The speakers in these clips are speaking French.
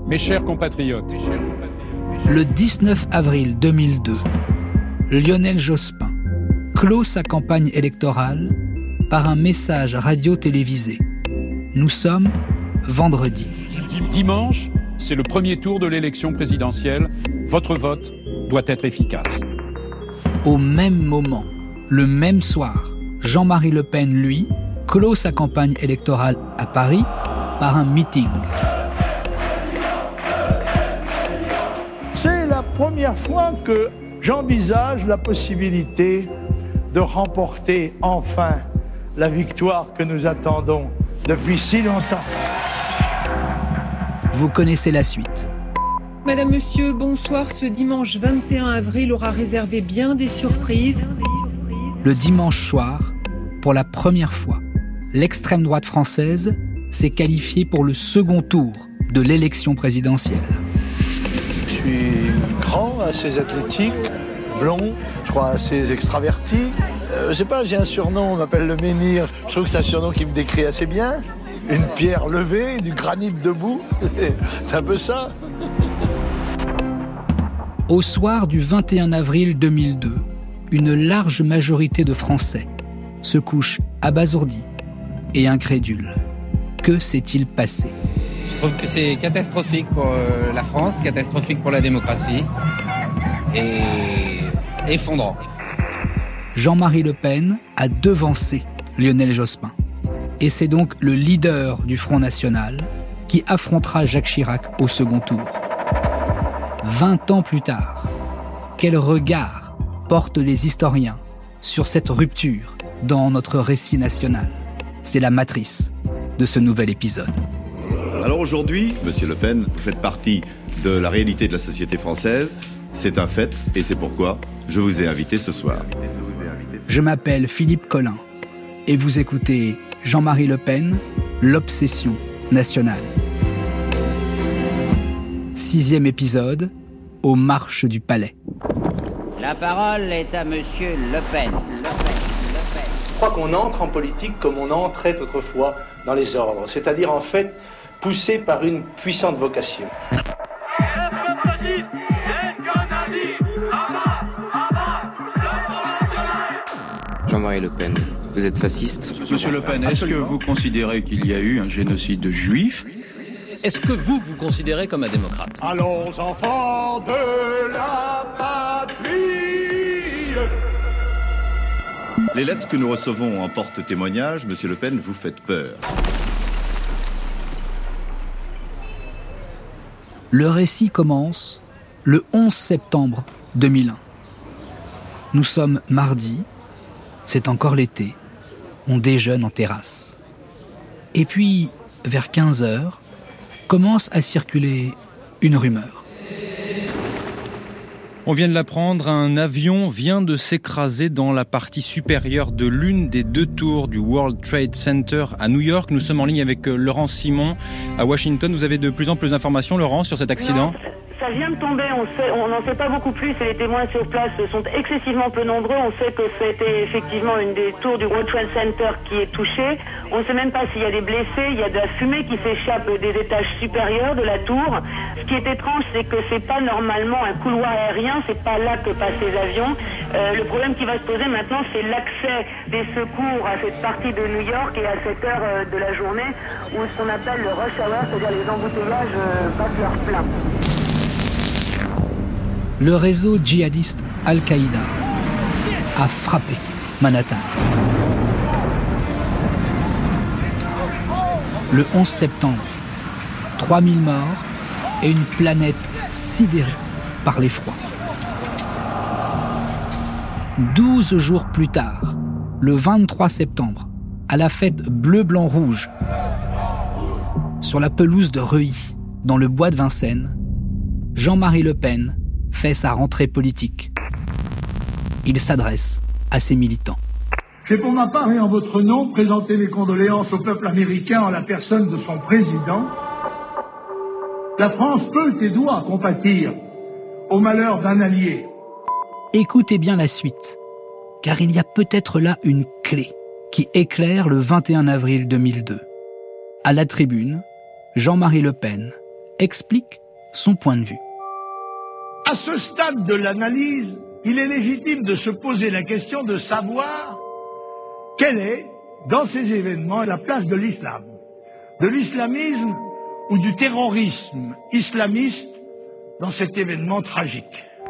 Mes chers compatriotes, le 19 avril 2002, Lionel Jospin clôt sa campagne électorale par un message radio-télévisé. Nous sommes vendredi. Dimanche, c'est le premier tour de l'élection présidentielle. Votre vote doit être efficace. Au même moment, le même soir, Jean-Marie Le Pen, lui, clôt sa campagne électorale à Paris par un meeting. C'est la première fois que j'envisage la possibilité de remporter enfin la victoire que nous attendons depuis si longtemps. Vous connaissez la suite. Madame, Monsieur, bonsoir. Ce dimanche 21 avril aura réservé bien des surprises. Le dimanche soir, pour la première fois, l'extrême droite française s'est qualifiée pour le second tour de l'élection présidentielle. Je suis grand, assez athlétique, blond, je crois assez extraverti. Je sais pas, j'ai un surnom, on m'appelle le menhir. Je trouve que c'est un surnom qui me décrit assez bien. Une pierre levée, du granit debout. C'est un peu ça. Au soir du 21 avril 2002, une large majorité de Français se couche abasourdis et incrédules. Que s'est-il passé ? Je trouve que c'est catastrophique pour la France, catastrophique pour la démocratie et effondrant. Jean-Marie Le Pen a devancé Lionel Jospin. Et c'est donc le leader du Front National qui affrontera Jacques Chirac au second tour. 20 ans plus tard, quel regard portent les historiens sur cette rupture dans notre récit national ? C'est la matrice de ce nouvel épisode. Alors aujourd'hui, Monsieur Le Pen, vous faites partie de la réalité de la société française. C'est un fait et c'est pourquoi je vous ai invité ce soir. Je m'appelle Philippe Collin et vous écoutez Jean-Marie Le Pen, l'obsession nationale. 6e épisode, aux marches du palais. La parole est à Monsieur Le Pen. Je crois qu'on entre en politique comme on entrait autrefois dans les ordres, c'est-à-dire en fait poussé par une puissante vocation. Jean-Marie Le Pen, vous êtes fasciste ? Monsieur Le Pen, est-ce que vous considérez qu'il y a eu un génocide de juifs ? Est-ce que vous considérez comme un démocrate ? Allons, enfants de la patrie. Les lettres que nous recevons en porte-témoignage, Monsieur Le Pen, vous faites peur. Le récit commence le 11 septembre 2001. Nous sommes mardi, c'est encore l'été, on déjeune en terrasse. Et puis, vers 15h, commence à circuler une rumeur. On vient de l'apprendre, un avion vient de s'écraser dans la partie supérieure de l'une des deux tours du World Trade Center à New York. Nous sommes en ligne avec Laurent Simon à Washington. Vous avez de plus en plus d'informations, Laurent, sur cet accident ? Ça vient de tomber, on n'en sait pas beaucoup plus et les témoins sur place sont excessivement peu nombreux. On sait que c'était effectivement une des tours du World Trade Center qui est touchée. On ne sait même pas s'il y a des blessés, il y a de la fumée qui s'échappe des étages supérieurs de la tour. Ce qui est étrange, c'est que c'est pas normalement un couloir aérien, c'est pas là que passent les avions. Le problème qui va se poser maintenant, c'est l'accès des secours à cette partie de New York et à cette heure de la journée où ce qu'on appelle le rush hour, c'est-à-dire les embouteillages battent leur plein. Le réseau djihadiste Al-Qaïda a frappé Manhattan. Le 11 septembre, 3000 morts et une planète sidérée par l'effroi. 12 jours plus tard, le 23 septembre, à la fête bleu-blanc-rouge, sur la pelouse de Reuilly, dans le bois de Vincennes, Jean-Marie Le Pen fait sa rentrée politique. Il s'adresse à ses militants. J'ai pour ma part et en votre nom présenté mes condoléances au peuple américain en la personne de son président. La France peut et doit compatir au malheur d'un allié. Écoutez bien la suite, car il y a peut-être là une clé qui éclaire le 21 avril 2002. À la tribune, Jean-Marie Le Pen explique son point de vue. À ce stade de l'analyse, il est légitime de se poser la question de savoir quelle est, dans ces événements, la place de l'islam, de l'islamisme ou du terrorisme islamiste dans cet événement tragique.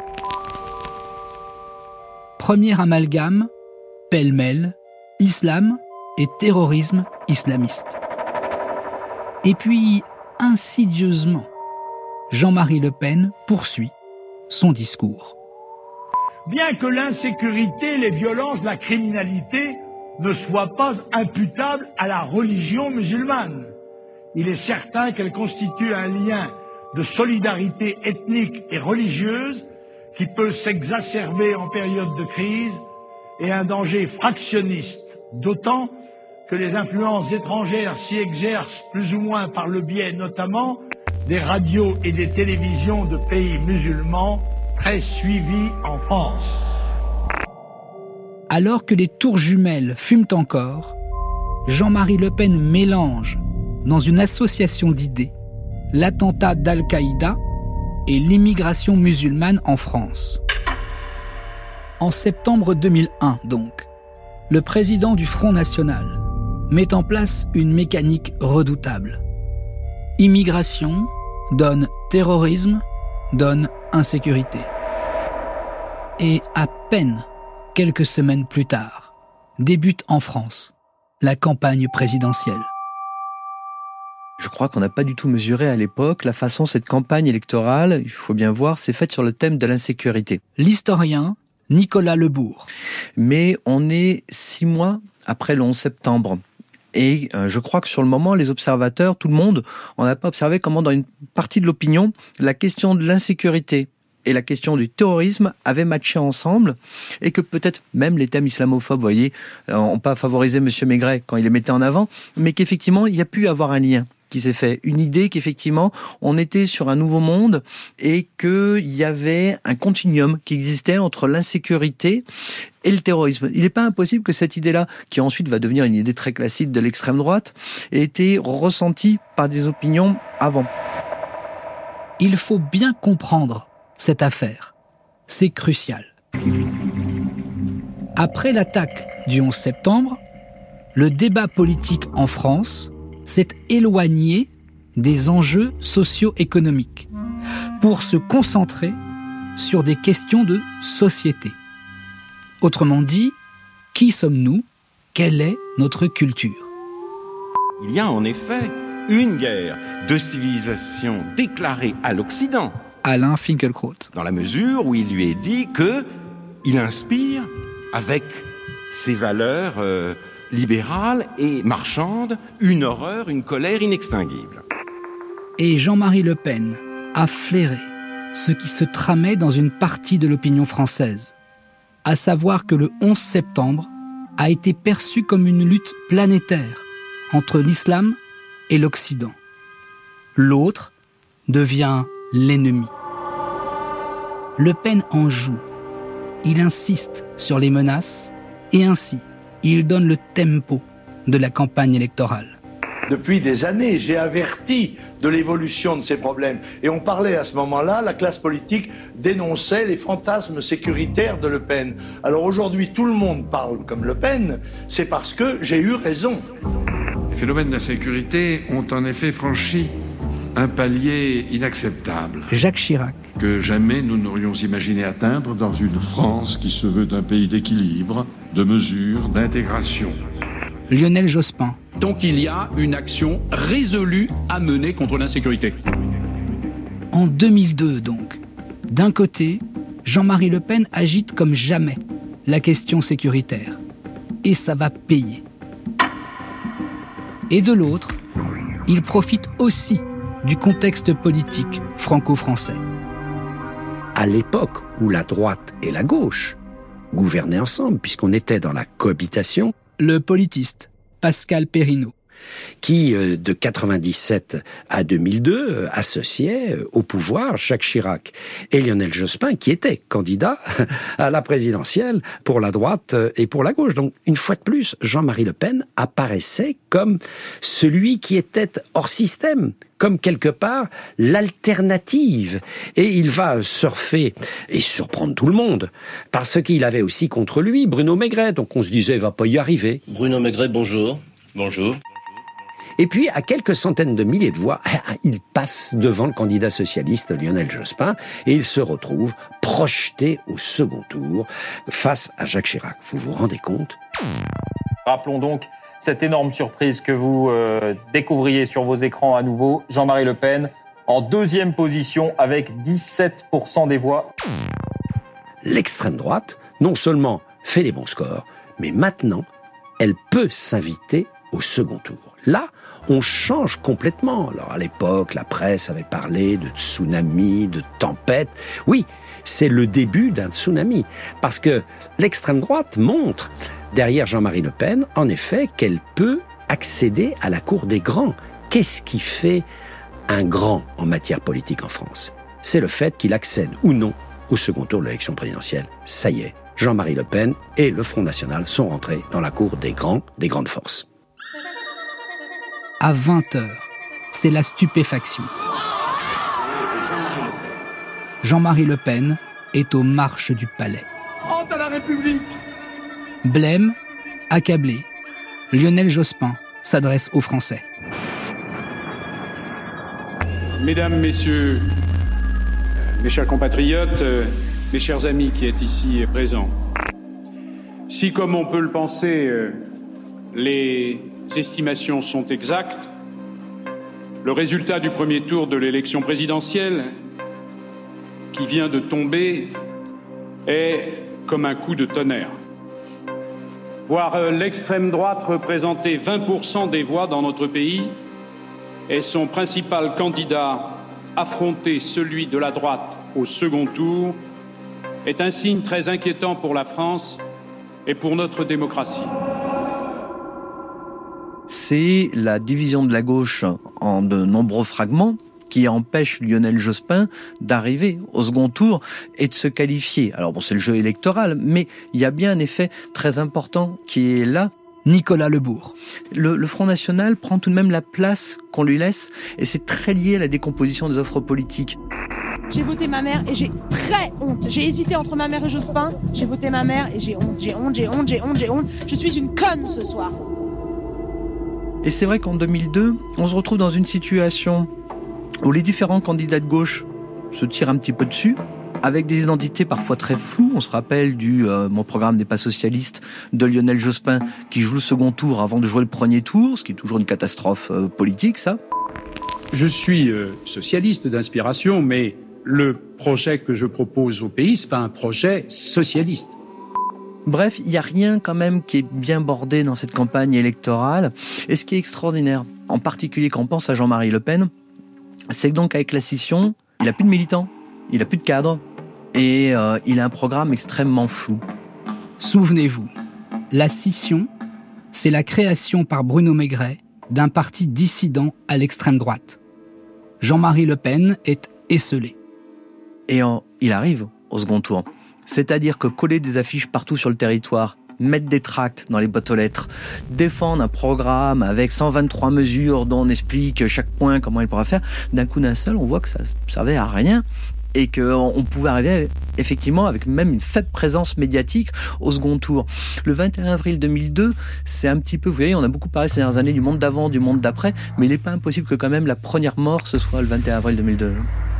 Premier amalgame, pêle-mêle, islam et terrorisme islamiste. Et puis, insidieusement, Jean-Marie Le Pen poursuit son discours. Bien que l'insécurité, les violences, la criminalité ne soient pas imputables à la religion musulmane, il est certain qu'elle constitue un lien de solidarité ethnique et religieuse qui peut s'exacerber en période de crise et un danger fractionniste, d'autant que les influences étrangères s'y exercent plus ou moins par le biais notamment des radios et des télévisions de pays musulmans très suivis en France. Alors que les tours jumelles fument encore, Jean-Marie Le Pen mélange, dans une association d'idées, l'attentat d'Al-Qaïda et l'immigration musulmane en France. En septembre 2001, donc, le président du Front National met en place une mécanique redoutable. Immigration donne terrorisme, donne insécurité. Et à peine quelques semaines plus tard, débute en France la campagne présidentielle. Je crois qu'on n'a pas du tout mesuré à l'époque la façon cette campagne électorale, il faut bien voir, s'est faite sur le thème de l'insécurité. L'historien Nicolas Lebourg. Mais on est 6 mois après le 11 septembre. Et je crois que sur le moment, les observateurs, tout le monde, on n'a pas observé comment dans une partie de l'opinion, la question de l'insécurité et la question du terrorisme avaient matché ensemble et que peut-être même les thèmes islamophobes, vous voyez, n'ont pas favorisé M. Maigret quand il les mettait en avant, mais qu'effectivement, il y a pu avoir un lien qui s'est fait, une idée qu'effectivement, on était sur un nouveau monde et qu'il y avait un continuum qui existait entre l'insécurité et le terrorisme. Il n'est pas impossible que cette idée-là, qui ensuite va devenir une idée très classique de l'extrême droite, ait été ressentie par des opinions avant. Il faut bien comprendre cette affaire. C'est crucial. Après l'attaque du 11 septembre, le débat politique en France s'est éloigné des enjeux socio-économiques pour se concentrer sur des questions de société. Autrement dit, qui sommes-nous ? Quelle est notre culture ? Il y a en effet une guerre de civilisation déclarée à l'Occident. Alain Finkielkraut. Dans la mesure où il lui est dit qu'il inspire avec ses valeurs libérale et marchande, une horreur, une colère inextinguible. Et Jean-Marie Le Pen a flairé ce qui se tramait dans une partie de l'opinion française, à savoir que le 11 septembre a été perçu comme une lutte planétaire entre l'islam et l'Occident. L'autre devient l'ennemi. Le Pen en joue. Il insiste sur les menaces et ainsi, il donne le tempo de la campagne électorale. Depuis des années, j'ai averti de l'évolution de ces problèmes. Et on parlait à ce moment-là, la classe politique dénonçait les fantasmes sécuritaires de Le Pen. Alors aujourd'hui, tout le monde parle comme Le Pen, c'est parce que j'ai eu raison. Les phénomènes d'insécurité ont en effet franchi un palier inacceptable. Jacques Chirac. Que jamais nous n'aurions imaginé atteindre dans une France qui se veut un pays d'équilibre, de mesure, d'intégration. Lionel Jospin. Donc il y a une action résolue à mener contre l'insécurité. En 2002 donc, d'un côté, Jean-Marie Le Pen agite comme jamais la question sécuritaire. Et ça va payer. Et de l'autre, il profite aussi du contexte politique franco-français. À l'époque où la droite et la gauche gouvernaient ensemble, puisqu'on était dans la cohabitation, le politiste Pascal Perrineau. qui, de 97 à 2002, associait au pouvoir Jacques Chirac et Lionel Jospin, qui étaient candidats à la présidentielle pour la droite et pour la gauche. Donc, une fois de plus, Jean-Marie Le Pen apparaissait comme celui qui était hors système, comme quelque part l'alternative. Et il va surfer et surprendre tout le monde, parce qu'il avait aussi contre lui Bruno Maigret, donc on se disait, il va pas y arriver. Bruno Maigret, bonjour. Bonjour. Et puis, à quelques centaines de milliers de voix, il passe devant le candidat socialiste Lionel Jospin et il se retrouve projeté au second tour face à Jacques Chirac. Vous vous rendez compte ? Rappelons donc cette énorme surprise que vous découvriez sur vos écrans à nouveau. Jean-Marie Le Pen en deuxième position avec 17% des voix. L'extrême droite, non seulement fait les bons scores, mais maintenant, elle peut s'inviter au second tour. Là, on change complètement. Alors à l'époque, la presse avait parlé de tsunami, de tempête. Oui, c'est le début d'un tsunami. Parce que l'extrême droite montre, derrière Jean-Marie Le Pen, en effet, qu'elle peut accéder à la cour des grands. Qu'est-ce qui fait un grand en matière politique en France ? C'est le fait qu'il accède ou non au second tour de l'élection présidentielle. Ça y est, Jean-Marie Le Pen et le Front National sont rentrés dans la cour des grands, des grandes forces. À 20h, c'est la stupéfaction. Jean-Marie Le Pen est aux marches du palais. Honte à la République! Blême, accablé, Lionel Jospin s'adresse aux Français. Mesdames, Messieurs, mes chers compatriotes, mes chers amis qui êtes ici présents, si, comme on peut le penser, les estimations sont exactes, le résultat du premier tour de l'élection présidentielle qui vient de tomber est comme un coup de tonnerre. Voir l'extrême droite représenter 20% des voix dans notre pays et son principal candidat affronter celui de la droite au second tour est un signe très inquiétant pour la France et pour notre démocratie. C'est la division de la gauche en de nombreux fragments qui empêche Lionel Jospin d'arriver au second tour et de se qualifier. Alors bon, c'est le jeu électoral, mais il y a bien un effet très important qui est là. Nicolas Lebourg. Le Front National prend tout de même la place qu'on lui laisse, et c'est très lié à la décomposition des offres politiques. J'ai voté ma mère et j'ai très honte. J'ai hésité entre ma mère et Jospin. J'ai voté ma mère et j'ai honte. Je suis une conne ce soir. Et c'est vrai qu'en 2002, on se retrouve dans une situation où les différents candidats de gauche se tirent un petit peu dessus, avec des identités parfois très floues. On se rappelle du Mon programme n'est pas socialiste de Lionel Jospin, qui joue le second tour avant de jouer le premier tour, ce qui est toujours une catastrophe politique, ça. Je suis socialiste d'inspiration, mais le projet que je propose au pays, c'est pas un projet socialiste. Bref, il n'y a rien quand même qui est bien bordé dans cette campagne électorale. Et ce qui est extraordinaire, en particulier quand on pense à Jean-Marie Le Pen, c'est que donc avec la scission, il n'a plus de militants, il n'a plus de cadres, et il a un programme extrêmement flou. Souvenez-vous, la scission, c'est la création par Bruno Maigret d'un parti dissident à l'extrême droite. Jean-Marie Le Pen est esseulé. Et il arrive au second tour. C'est-à-dire que coller des affiches partout sur le territoire, mettre des tracts dans les boîtes aux lettres, défendre un programme avec 123 mesures dont on explique chaque point comment il pourra faire, d'un coup d'un seul, on voit que ça ne servait à rien et qu'on pouvait arriver effectivement avec même une faible présence médiatique au second tour. Le 21 avril 2002, c'est un petit peu, vous voyez, on a beaucoup parlé ces dernières années du monde d'avant, du monde d'après, mais il n'est pas impossible que quand même la première mort, ce soit le 21 avril 2002.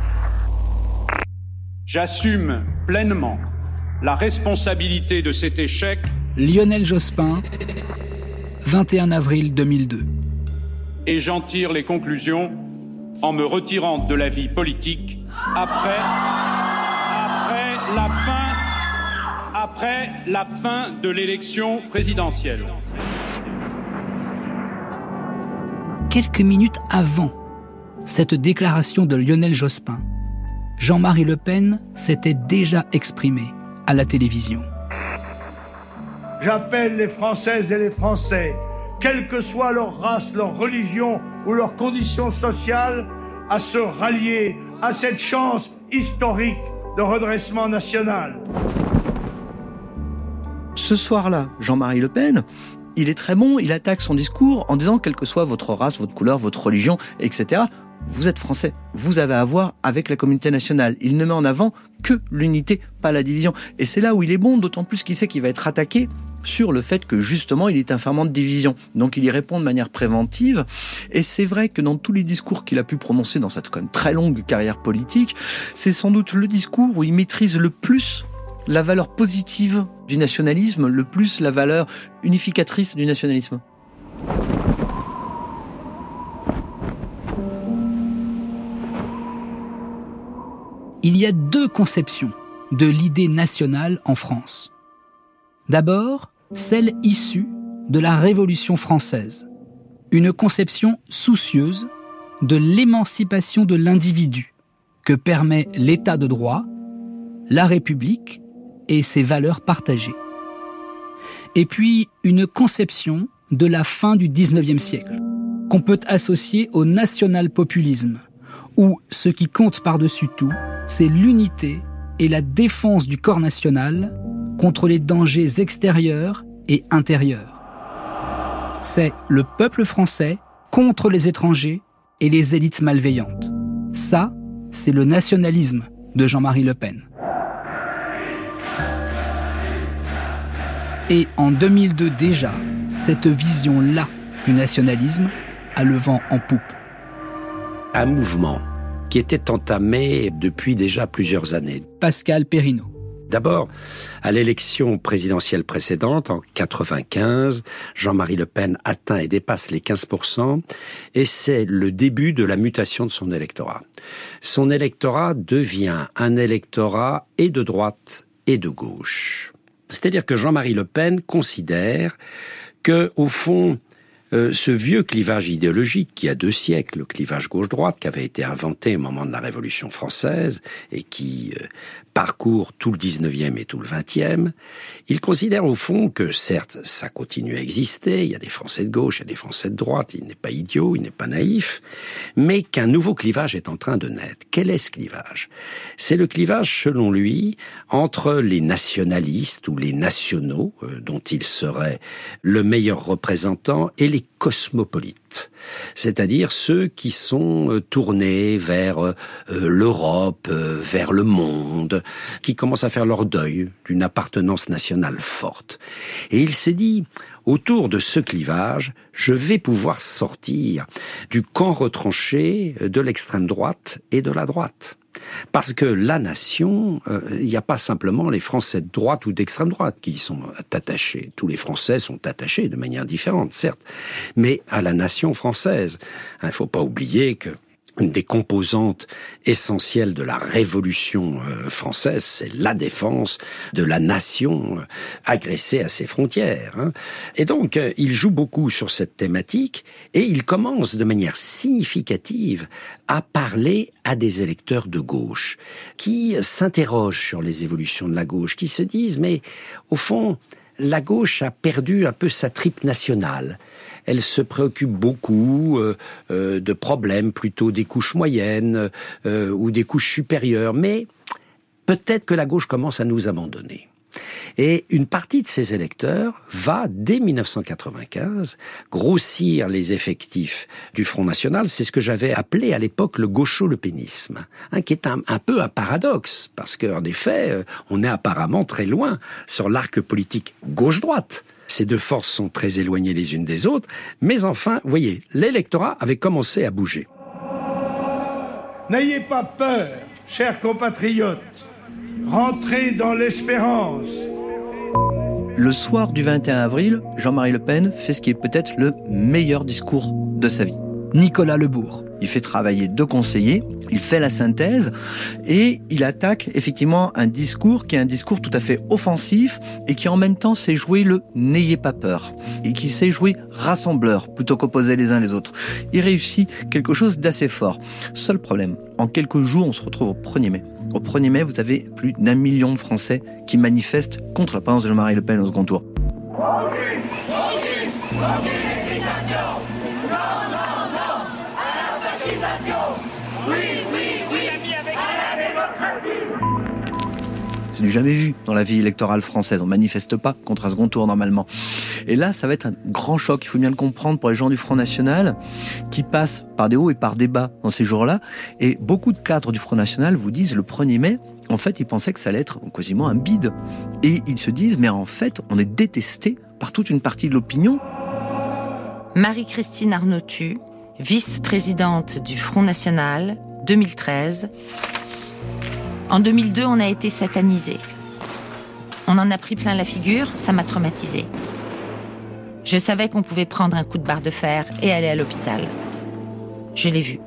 J'assume pleinement la responsabilité de cet échec. Lionel Jospin, 21 avril 2002. Et j'en tire les conclusions en me retirant de la vie politique après la fin de l'élection présidentielle. Quelques minutes avant cette déclaration de Lionel Jospin, Jean-Marie Le Pen s'était déjà exprimé à la télévision. J'appelle les Françaises et les Français quelle que soit leur race, leur religion ou leur condition sociale, à se rallier à cette chance historique de redressement national. Ce soir-là, Jean-Marie Le Pen, il est très bon, il attaque son discours en disant quelle que soit votre race, votre couleur, votre religion, etc., vous êtes français, vous avez à voir avec la communauté nationale. Il ne met en avant que l'unité, pas la division. Et c'est là où il est bon, d'autant plus qu'il sait qu'il va être attaqué sur le fait que justement il est un ferment de division. Donc il y répond de manière préventive. Et c'est vrai que dans tous les discours qu'il a pu prononcer dans cette quand même très longue carrière politique, c'est sans doute le discours où il maîtrise le plus la valeur positive du nationalisme, le plus la valeur unificatrice du nationalisme. Il y a deux conceptions de l'idée nationale en France. D'abord, celle issue de la Révolution française, une conception soucieuse de l'émancipation de l'individu que permet l'État de droit, la République et ses valeurs partagées. Et puis, une conception de la fin du XIXe siècle, qu'on peut associer au national-populisme, où ce qui compte par-dessus tout, c'est l'unité et la défense du corps national contre les dangers extérieurs et intérieurs. C'est le peuple français contre les étrangers et les élites malveillantes. Ça, c'est le nationalisme de Jean-Marie Le Pen. Et en 2002 déjà, cette vision-là du nationalisme a le vent en poupe. Un mouvement qui était entamé depuis déjà plusieurs années. Pascal Perrineau. D'abord, à l'élection présidentielle précédente, en 1995, Jean-Marie Le Pen atteint et dépasse les 15%, et c'est le début de la mutation de son électorat. Son électorat devient un électorat et de droite et de gauche. C'est-à-dire que Jean-Marie Le Pen considère que, au fond, ce vieux clivage idéologique qui a 2 siècles, le clivage gauche-droite, qui avait été inventé au moment de la Révolution française et qui parcourt tout le 19e et tout le 20e, il considère au fond que certes, ça continue à exister, il y a des Français de gauche, il y a des Français de droite, il n'est pas idiot, il n'est pas naïf, mais qu'un nouveau clivage est en train de naître. Quel est ce clivage ? C'est le clivage, selon lui, entre les nationalistes ou les nationaux, dont il serait le meilleur représentant, et les cosmopolites, c'est-à-dire ceux qui sont tournés vers l'Europe, vers le monde, qui commencent à faire leur deuil d'une appartenance nationale forte. Et il s'est dit, autour de ce clivage, je vais pouvoir sortir du camp retranché de l'extrême droite et de la droite. Parce que la nation, il n'y a pas simplement les Français de droite ou d'extrême droite qui y sont attachés. Tous les Français sont attachés de manière différente, certes, mais à la nation française. Il ne faut pas oublier que une des composantes essentielles de la Révolution française, c'est la défense de la nation agressée à ses frontières. Et donc, il joue beaucoup sur cette thématique et il commence de manière significative à parler à des électeurs de gauche qui s'interrogent sur les évolutions de la gauche, qui se disent, mais au fond, la gauche a perdu un peu sa tripe nationale. Elle se préoccupe beaucoup de problèmes plutôt des couches moyennes ou des couches supérieures. Mais peut-être que la gauche commence à nous abandonner. Et une partie de ces électeurs va, dès 1995, grossir les effectifs du Front National. C'est ce que j'avais appelé à l'époque le gaucho-lepénisme, qui est un peu un paradoxe, parce qu'en effet, on est apparemment très loin sur l'arc politique gauche-droite. Ces 2 forces sont très éloignées les unes des autres, mais enfin, vous voyez, l'électorat avait commencé à bouger. N'ayez pas peur, chers compatriotes, rentrez dans l'espérance. Le soir du 21 avril, Jean-Marie Le Pen fait ce qui est peut-être le meilleur discours de sa vie. Nicolas Lebourg. Il fait travailler 2 conseillers, il fait la synthèse et il attaque effectivement un discours qui est un discours tout à fait offensif et qui en même temps sait jouer le « n'ayez pas peur » et qui sait jouer rassembleur plutôt qu'opposer les uns les autres. Il réussit quelque chose d'assez fort. Seul problème, en quelques jours, on se retrouve au 1er mai. Au 1er mai, vous avez plus d'1 million de Français qui manifestent contre la présence de Jean-Marie Le Pen au second tour. fascisation. Non, non, non à la fascisation. Oui, oui, oui, amis, avec à la démocratie. C'est du jamais vu dans la vie électorale française. On manifeste pas contre un second tour normalement. Et là, ça va être un grand choc. Il faut bien le comprendre pour les gens du Front National qui passent par des hauts et par des bas dans ces jours-là. Et beaucoup de cadres du Front National vous disent le 1er mai, en fait, ils pensaient que ça allait être quasiment un bide. Et ils se disent, mais en fait, on est détesté par toute une partie de l'opinion. Marie-Christine Arnautu, vice-présidente du Front National, 2013. En 2002, on a été satanisés. On en a pris plein la figure, ça m'a traumatisée. Je savais qu'on pouvait prendre un coup de barre de fer et aller à l'hôpital. Je l'ai vu.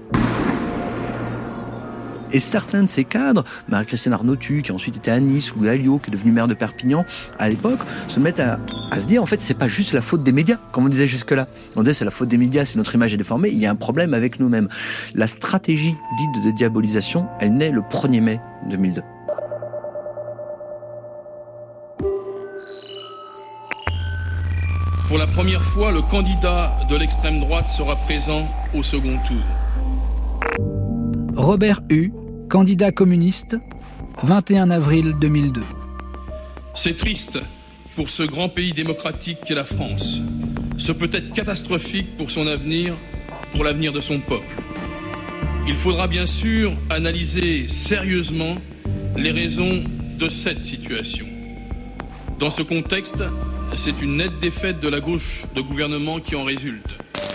Et certains de ces cadres, Marie-Christine Arnautu, qui a ensuite été à Nice, ou Alliot, qui est devenu maire de Perpignan, à l'époque, se mettent à se dire, en fait, c'est pas juste la faute des médias, comme on disait jusque-là. On disait, c'est la faute des médias, si notre image est déformée, il y a un problème avec nous-mêmes. La stratégie dite de diabolisation, elle naît le 1er mai 2002. Pour la première fois, le candidat de l'extrême droite sera présent au second tour. Robert Hue, candidat communiste, 21 avril 2002. C'est triste pour ce grand pays démocratique qu'est la France. Ce peut être catastrophique pour son avenir, pour l'avenir de son peuple. Il faudra bien sûr analyser sérieusement les raisons de cette situation. Dans ce contexte, c'est une nette défaite de la gauche de gouvernement qui en résulte.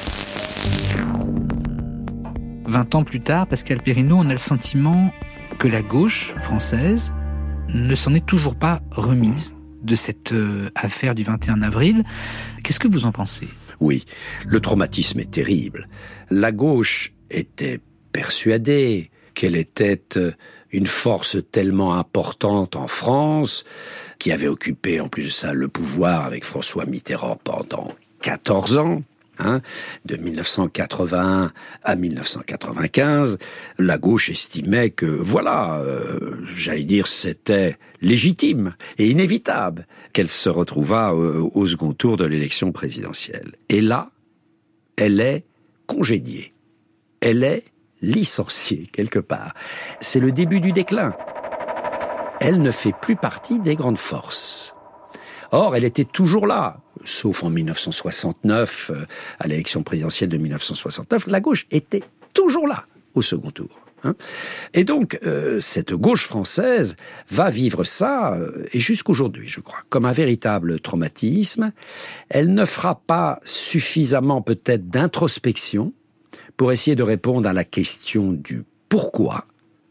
20 ans plus tard, Pascal Perrineau, on a le sentiment que la gauche française ne s'en est toujours pas remise de cette affaire du 21 avril. Qu'est-ce que vous en pensez ? Oui, le traumatisme est terrible. La gauche était persuadée qu'elle était une force tellement importante en France, qui avait occupé en plus de ça le pouvoir avec François Mitterrand pendant 14 ans, de 1981 à 1995, la gauche estimait que, j'allais dire, c'était légitime et inévitable qu'elle se retrouvât au second tour de l'élection présidentielle. Et là, elle est congédiée. Elle est licenciée, quelque part. C'est le début du déclin. Elle ne fait plus partie des grandes forces. Or, elle était toujours là, sauf en 1969, à l'élection présidentielle de 1969, la gauche était toujours là, au second tour. Et donc, cette gauche française va vivre ça, et jusqu'aujourd'hui, je crois, comme un véritable traumatisme. Elle ne fera pas suffisamment, peut-être, d'introspection pour essayer de répondre à la question du pourquoi.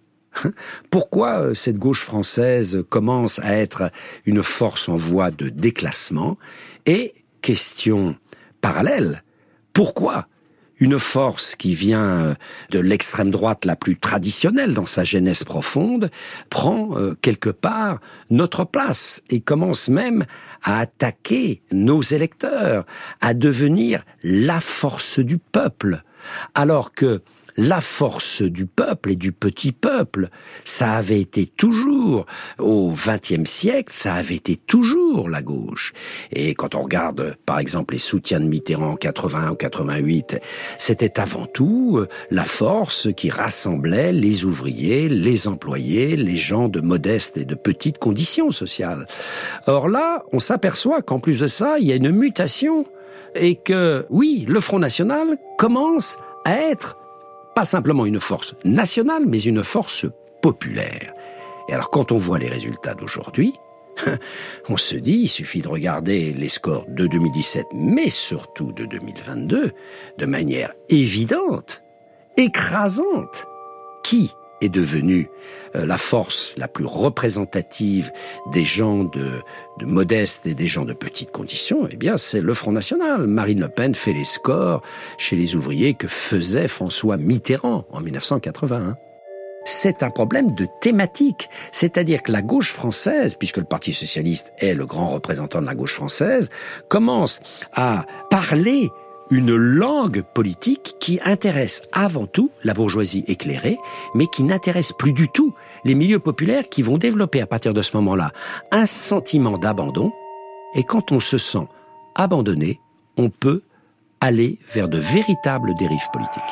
Pourquoi cette gauche française commence à être une force en voie de déclassement? Et, question parallèle, pourquoi une force qui vient de l'extrême droite la plus traditionnelle dans sa genèse profonde prend quelque part notre place et commence même à attaquer nos électeurs, à devenir la force du peuple, alors que la force du peuple et du petit peuple, ça avait été toujours, au XXe siècle, ça avait été toujours la gauche. Et quand on regarde, par exemple, les soutiens de Mitterrand en 81 ou 88, c'était avant tout la force qui rassemblait les ouvriers, les employés, les gens de modestes et de petites conditions sociales. Or là, on s'aperçoit qu'en plus de ça, il y a une mutation et que, oui, le Front National commence à être pas simplement une force nationale, mais une force populaire. Et alors, quand on voit les résultats d'aujourd'hui, on se dit, il suffit de regarder les scores de 2017, mais surtout de 2022, de manière évidente, écrasante. Qui est devenue la force la plus représentative des gens de modestes et des gens de petites conditions? Eh bien, c'est le Front National. Marine Le Pen fait les scores chez les ouvriers que faisait François Mitterrand en 1981. C'est un problème de thématique, c'est-à-dire que la gauche française, puisque le Parti socialiste est le grand représentant de la gauche française, commence à parler une langue politique qui intéresse avant tout la bourgeoisie éclairée, mais qui n'intéresse plus du tout les milieux populaires qui vont développer à partir de ce moment-là un sentiment d'abandon. Et quand on se sent abandonné, on peut aller vers de véritables dérives politiques.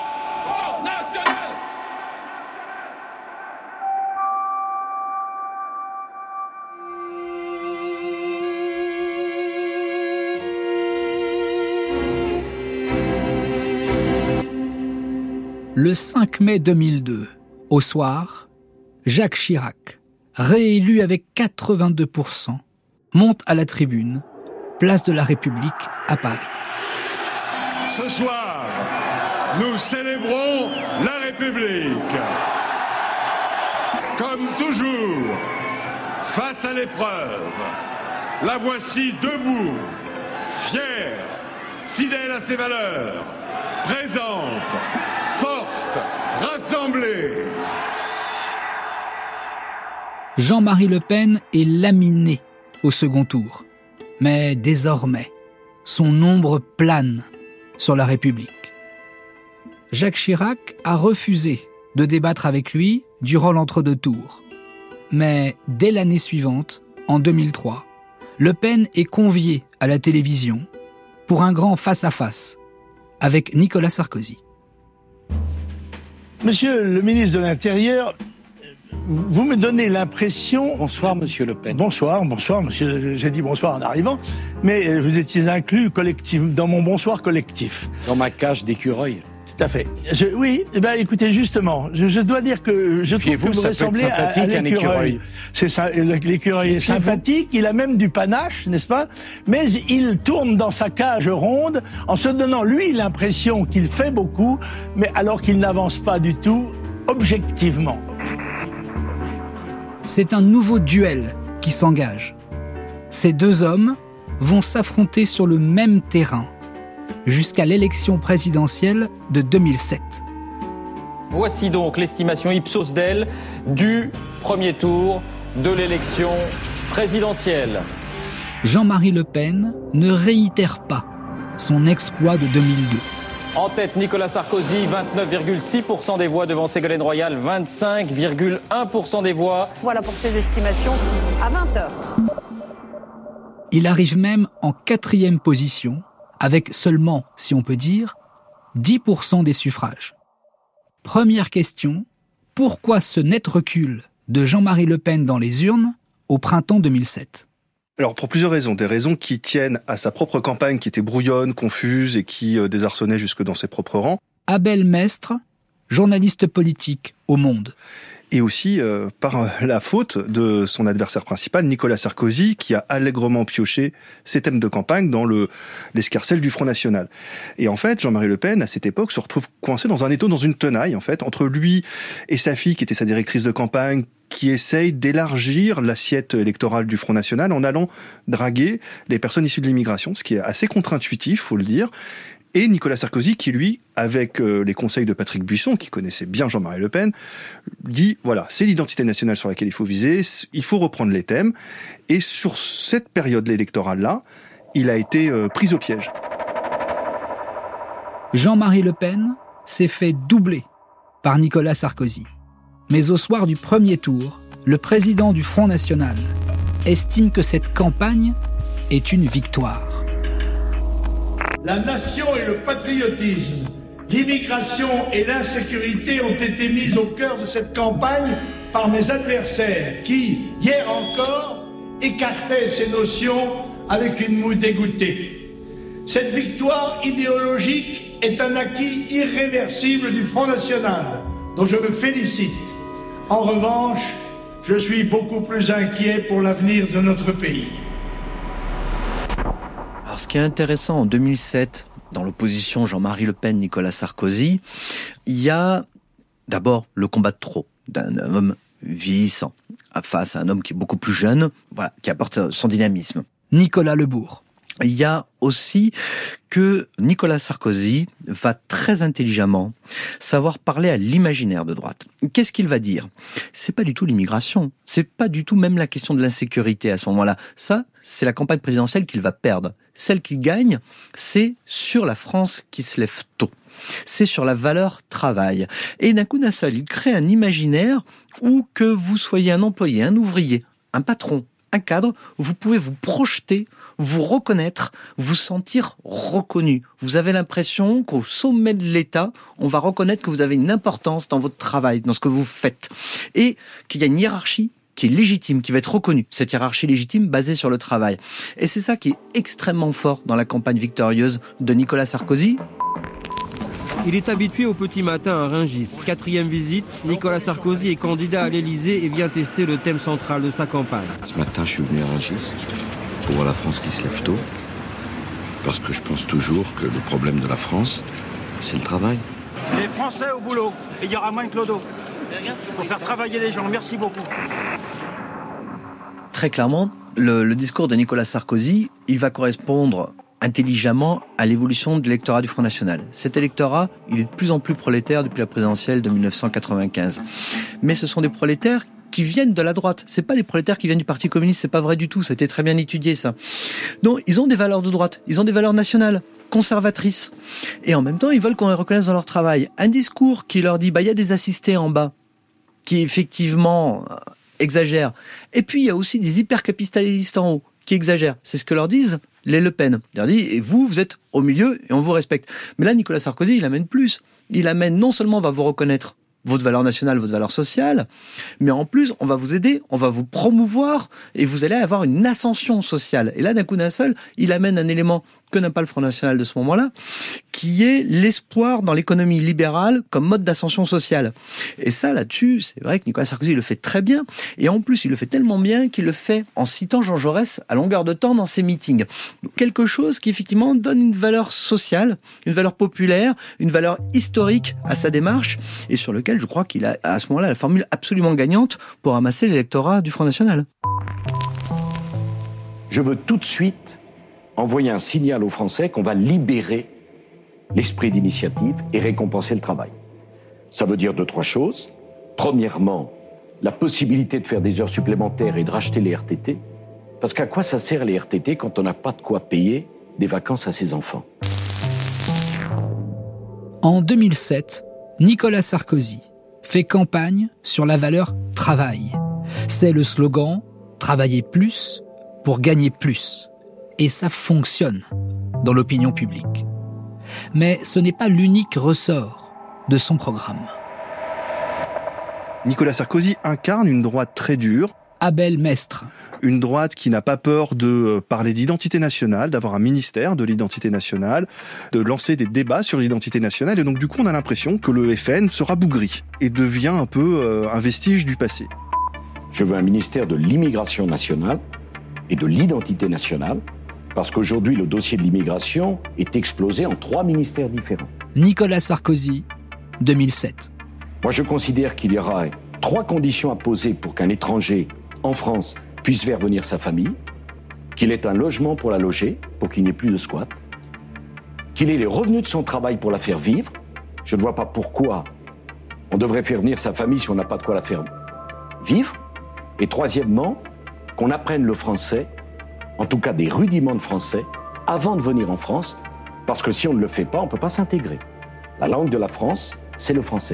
Le 5 mai 2002, au soir, Jacques Chirac, réélu avec 82%, monte à la tribune, place de la République à Paris. Ce soir, nous célébrons la République. Comme toujours, face à l'épreuve, la voici debout, fière, fidèle à ses valeurs, présente, forte, rassemblée. Jean-Marie Le Pen est laminé au second tour. Mais désormais, son ombre plane sur la République. Jacques Chirac a refusé de débattre avec lui durant l'entre-deux tours. Mais dès l'année suivante, en 2003, Le Pen est convié à la télévision pour un grand face-à-face avec Nicolas Sarkozy. Monsieur le ministre de l'Intérieur, vous me donnez l'impression... Bonsoir, monsieur Le Pen. Bonsoir, monsieur. J'ai dit bonsoir en arrivant, mais vous étiez inclus dans mon bonsoir collectif. Dans ma cage d'écureuil. Tout à fait. Oui, écoutez, justement, je dois dire que je trouve que vous ressemblez à l'écureuil. C'est ça, l'écureuil est sympathique, il a même du panache, n'est-ce pas? Mais il tourne dans sa cage ronde en se donnant, lui, l'impression qu'il fait beaucoup, mais alors qu'il n'avance pas du tout, objectivement. C'est un nouveau duel qui s'engage. Ces deux hommes vont s'affronter sur le même terrain jusqu'à l'élection présidentielle de 2007. Voici donc l'estimation Ipsos Dell du premier tour de l'élection présidentielle. Jean-Marie Le Pen ne réitère pas son exploit de 2002. En tête, Nicolas Sarkozy, 29,6% des voix devant Ségolène Royal, 25,1% des voix. Voilà pour ces estimations à 20h. Il arrive même en 4e position, avec seulement, si on peut dire, 10% des suffrages. Première question, pourquoi ce net recul de Jean-Marie Le Pen dans les urnes au printemps 2007 ? Alors pour plusieurs raisons, des raisons qui tiennent à sa propre campagne qui était brouillonne, confuse et qui désarçonnait jusque dans ses propres rangs. Abel Mestre, journaliste politique au Monde. Et aussi par la faute de son adversaire principal, Nicolas Sarkozy, qui a allègrement pioché ses thèmes de campagne dans l'escarcelle du Front National. Et en fait, Jean-Marie Le Pen, à cette époque, se retrouve coincé dans un étau, dans une tenaille, en fait, entre lui et sa fille, qui était sa directrice de campagne, qui essaye d'élargir l'assiette électorale du Front National en allant draguer les personnes issues de l'immigration, ce qui est assez contre-intuitif, faut le dire. Et Nicolas Sarkozy qui, lui, avec les conseils de Patrick Buisson, qui connaissait bien Jean-Marie Le Pen, dit, voilà, c'est l'identité nationale sur laquelle il faut viser, il faut reprendre les thèmes. Et sur cette période électorale-là, il a été pris au piège. Jean-Marie Le Pen s'est fait doubler par Nicolas Sarkozy. Mais au soir du premier tour, le président du Front National estime que cette campagne est une victoire. La nation et le patriotisme, l'immigration et l'insécurité ont été mises au cœur de cette campagne par mes adversaires qui, hier encore, écartaient ces notions avec une moue dégoûtée. Cette victoire idéologique est un acquis irréversible du Front National, dont je me félicite. En revanche, je suis beaucoup plus inquiet pour l'avenir de notre pays. Alors, ce qui est intéressant en 2007, dans l'opposition Jean-Marie Le Pen, Nicolas Sarkozy, il y a d'abord le combat de trop d'un homme vieillissant face à un homme qui est beaucoup plus jeune, voilà, qui apporte son dynamisme. Nicolas Lebourg. Il y a aussi que Nicolas Sarkozy va très intelligemment savoir parler à l'imaginaire de droite. Qu'est-ce qu'il va dire ? C'est pas du tout l'immigration, c'est pas du tout même la question de l'insécurité à ce moment-là. Ça, c'est la campagne présidentielle qu'il va perdre. Celle qu'il gagne, c'est sur la France qui se lève tôt. C'est sur la valeur travail. Et d'un coup d'un seul, il crée un imaginaire où que vous soyez un employé, un ouvrier, un patron, un cadre, vous pouvez vous projeter vous reconnaître, vous sentir reconnu. Vous avez l'impression qu'au sommet de l'État, on va reconnaître que vous avez une importance dans votre travail, dans ce que vous faites. Et qu'il y a une hiérarchie qui est légitime, qui va être reconnue. Cette hiérarchie légitime basée sur le travail. Et c'est ça qui est extrêmement fort dans la campagne victorieuse de Nicolas Sarkozy. Il est habitué au petit matin à Rungis. 4e visite, Nicolas Sarkozy est candidat à l'Élysée et vient tester le thème central de sa campagne. Ce matin, je suis venu à Rungis pour voir la France qui se lève tôt. Parce que je pense toujours que le problème de la France, c'est le travail. Les Français au boulot, et il y aura moins de clodo. Pour faire travailler les gens, merci beaucoup. Très clairement, le discours de Nicolas Sarkozy, il va correspondre intelligemment à l'évolution de l'électorat du Front National. Cet électorat, il est de plus en plus prolétaire depuis la présidentielle de 1995. Mais ce sont des prolétaires qui viennent de la droite. C'est pas des prolétaires qui viennent du Parti communiste, c'est pas vrai du tout. Ça a été très bien étudié, ça. Donc, ils ont des valeurs de droite, ils ont des valeurs nationales, conservatrices. Et en même temps, ils veulent qu'on les reconnaisse dans leur travail. Un discours qui leur dit, il y a des assistés en bas, qui effectivement exagèrent. Et puis, il y a aussi des hypercapitalistes en haut, qui exagèrent. C'est ce que leur disent les Le Pen. Il leur dit, et vous êtes au milieu et on vous respecte. Mais là, Nicolas Sarkozy, il amène plus. Il amène, non seulement on va vous reconnaître votre valeur nationale, votre valeur sociale, mais en plus, on va vous aider, on va vous promouvoir et vous allez avoir une ascension sociale. Et là, d'un coup d'un seul, il amène un élément que n'a pas le Front National de ce moment-là, qui est l'espoir dans l'économie libérale comme mode d'ascension sociale. Et ça, là-dessus, c'est vrai que Nicolas Sarkozy le fait très bien. Et en plus, il le fait tellement bien qu'il le fait en citant Jean Jaurès à longueur de temps dans ses meetings. Quelque chose qui, effectivement, donne une valeur sociale, une valeur populaire, une valeur historique à sa démarche, et sur lequel je crois qu'il a, à ce moment-là, la formule absolument gagnante pour ramasser l'électorat du Front National. Je veux tout de suite envoyer un signal aux Français qu'on va libérer l'esprit d'initiative et récompenser le travail. Ça veut dire 2-3 choses. Premièrement, la possibilité de faire des heures supplémentaires et de racheter les RTT. Parce qu'à quoi ça sert les RTT quand on n'a pas de quoi payer des vacances à ses enfants ? En 2007, Nicolas Sarkozy fait campagne sur la valeur travail. C'est le slogan « Travailler plus pour gagner plus ». Et ça fonctionne dans l'opinion publique. Mais ce n'est pas l'unique ressort de son programme. Nicolas Sarkozy incarne une droite très dure. Abel Mestre. Une droite qui n'a pas peur de parler d'identité nationale, d'avoir un ministère de l'identité nationale, de lancer des débats sur l'identité nationale. Et donc du coup, on a l'impression que le FN se rabougrit et devient un peu un vestige du passé. Je veux un ministère de l'immigration nationale et de l'identité nationale. Parce qu'aujourd'hui, le dossier de l'immigration est explosé en 3 ministères différents. Nicolas Sarkozy, 2007. Moi, je considère qu'il y aura 3 conditions à poser pour qu'un étranger, en France, puisse faire venir sa famille. Qu'il ait un logement pour la loger, pour qu'il n'y ait plus de squat. Qu'il ait les revenus de son travail pour la faire vivre. Je ne vois pas pourquoi on devrait faire venir sa famille si on n'a pas de quoi la faire vivre. Et troisièmement, qu'on apprenne le français, en tout cas des rudiments de français, avant de venir en France, parce que si on ne le fait pas, on ne peut pas s'intégrer. La langue de la France, c'est le français.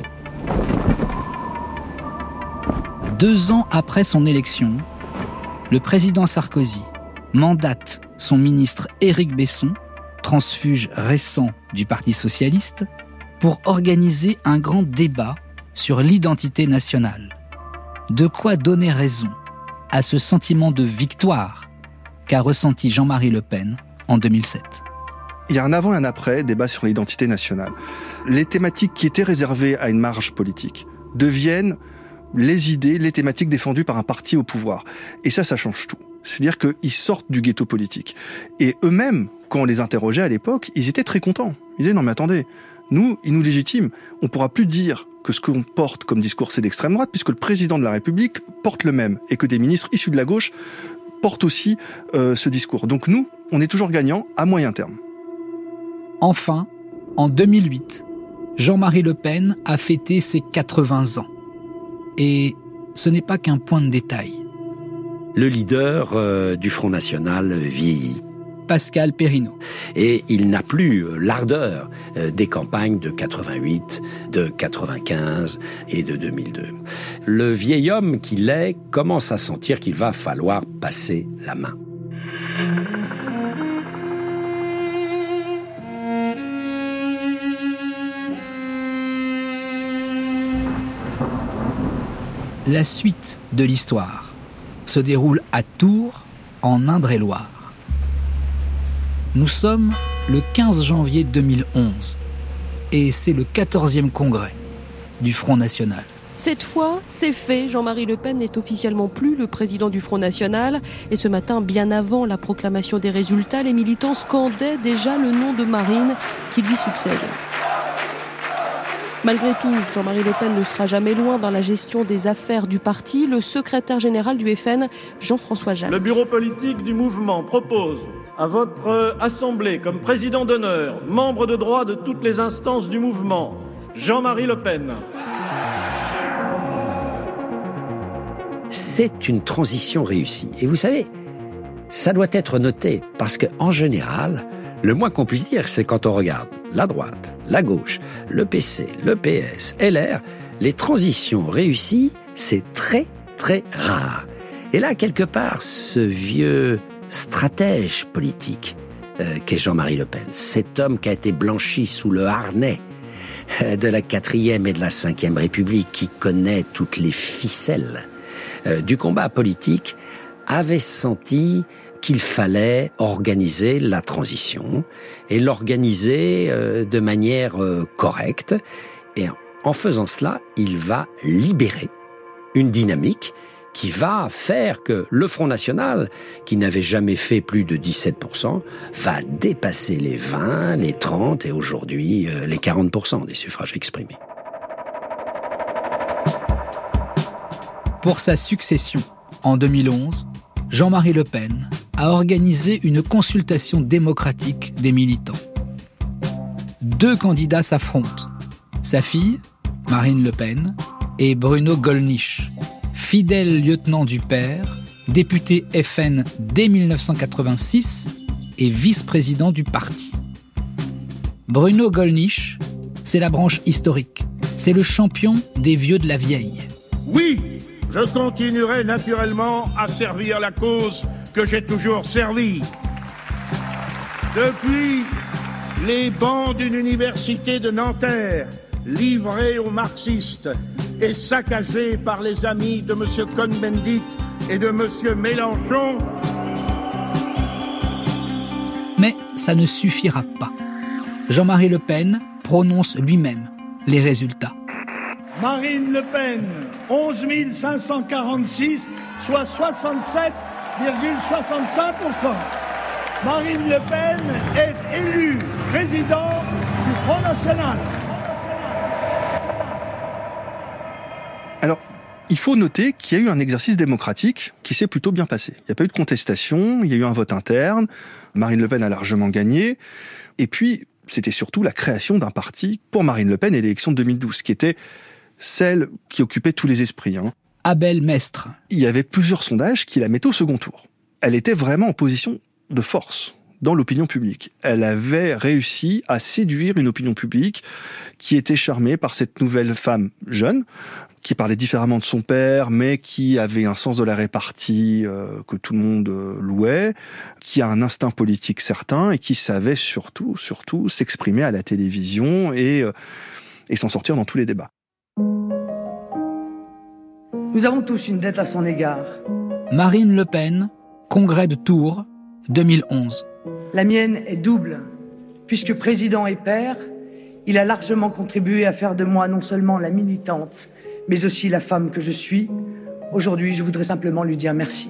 2 ans après son élection, le président Sarkozy mandate son ministre Éric Besson, transfuge récent du Parti socialiste, pour organiser un grand débat sur l'identité nationale. De quoi donner raison à ce sentiment de victoire qu'a ressenti Jean-Marie Le Pen en 2007. Il y a un avant et un après débat sur l'identité nationale. Les thématiques qui étaient réservées à une marge politique deviennent les idées, les thématiques défendues par un parti au pouvoir. Et ça change tout. C'est-à-dire qu'ils sortent du ghetto politique. Et eux-mêmes, quand on les interrogeait à l'époque, ils étaient très contents. Ils disaient, non mais attendez, nous, ils nous légitiment. On pourra plus dire que ce qu'on porte comme discours, c'est d'extrême droite, puisque le président de la République porte le même, et que des ministres issus de la gauche portent aussi ce discours. Donc nous, on est toujours gagnants à moyen terme. Enfin, en 2008, Jean-Marie Le Pen a fêté ses 80 ans. Et ce n'est pas qu'un point de détail. Le leader du Front National vieillit. Pascal Perrineau. Et il n'a plus l'ardeur des campagnes de 88, de 95 et de 2002. Le vieil homme qu'il est commence à sentir qu'il va falloir passer la main. La suite de l'histoire se déroule à Tours, en Indre-et-Loire. Nous sommes le 15 janvier 2011 et c'est le 14e congrès du Front National. Cette fois, c'est fait. Jean-Marie Le Pen n'est officiellement plus le président du Front National. Et ce matin, bien avant la proclamation des résultats, les militants scandaient déjà le nom de Marine qui lui succède. Malgré tout, Jean-Marie Le Pen ne sera jamais loin dans la gestion des affaires du parti. Le secrétaire général du FN, Jean-François Jalc. Le bureau politique du mouvement propose à votre assemblée comme président d'honneur, membre de droit de toutes les instances du mouvement, Jean-Marie Le Pen. C'est une transition réussie. Et vous savez, ça doit être noté parce qu'en général, le moins qu'on puisse dire, c'est quand on regarde la droite, la gauche, le PC, le PS, LR, les transitions réussies, c'est très, très rare. Et là, quelque part, ce vieux stratège politique qu'est Jean-Marie Le Pen, cet homme qui a été blanchi sous le harnais de la 4e et de la 5e République, qui connaît toutes les ficelles du combat politique, avait senti qu'il fallait organiser la transition et l'organiser de manière correcte. Et en faisant cela, il va libérer une dynamique qui va faire que le Front National, qui n'avait jamais fait plus de 17%, va dépasser les 20, les 30 et aujourd'hui les 40% des suffrages exprimés. Pour sa succession, en 2011, Jean-Marie Le Pen a organisé une consultation démocratique des militants. 2 candidats s'affrontent. Sa fille, Marine Le Pen, et Bruno Gollnisch, fidèle lieutenant du père, député FN dès 1986 et vice-président du parti. Bruno Gollnisch, c'est la branche historique. C'est le champion des vieux de la vieille. Oui, je continuerai naturellement à servir la cause que j'ai toujours servie. Depuis les bancs d'une université de Nanterre, livrés aux marxistes et saccagés par les amis de M. Cohn-Bendit et de M. Mélenchon. Mais ça ne suffira pas. Jean-Marie Le Pen prononce lui-même les résultats. Marine Le Pen, 11 546, soit 67,65%. Marine Le Pen est élue président du Front National. Alors, il faut noter qu'il y a eu un exercice démocratique qui s'est plutôt bien passé. Il n'y a pas eu de contestation, il y a eu un vote interne, Marine Le Pen a largement gagné, et puis c'était surtout la création d'un parti pour Marine Le Pen et l'élection de 2012, qui était celle qui occupait tous les esprits. Abel Mestre. Il y avait plusieurs sondages qui la mettaient au second tour. Elle était vraiment en position de force dans l'opinion publique. Elle avait réussi à séduire une opinion publique qui était charmée par cette nouvelle femme jeune, qui parlait différemment de son père, mais qui avait un sens de la répartie que tout le monde louait, qui a un instinct politique certain et qui savait surtout s'exprimer à la télévision et s'en sortir dans tous les débats. Nous avons tous une dette à son égard. Marine Le Pen, Congrès de Tours, 2011. La mienne est double. Puisque président et père, il a largement contribué à faire de moi non seulement la militante, mais aussi la femme que je suis. Aujourd'hui, je voudrais simplement lui dire merci.